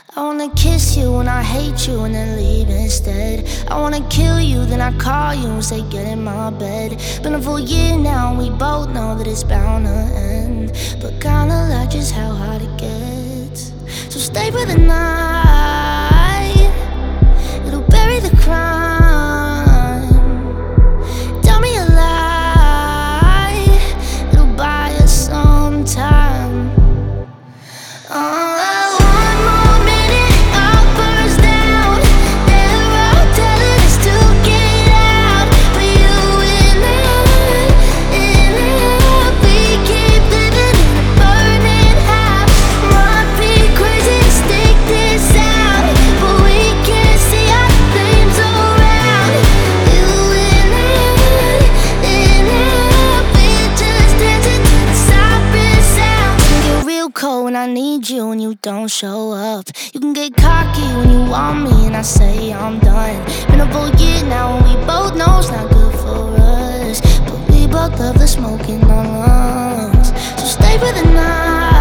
I wanna kiss you when I hate you and then leave instead. I wanna kill you, then I call you and say get in my bed. Been a full year now and we both know that it's bound to end, but kinda like just how hard it gets. So stay for the night, it'll bury the crime. Tell me a lie, it'll buy us some time. When I need you and you don't show up, you can get cocky when you want me and I say I'm done. Been a full year now and we both know it's not good for us, but we both love the smoke in our lungs. So stay for the night.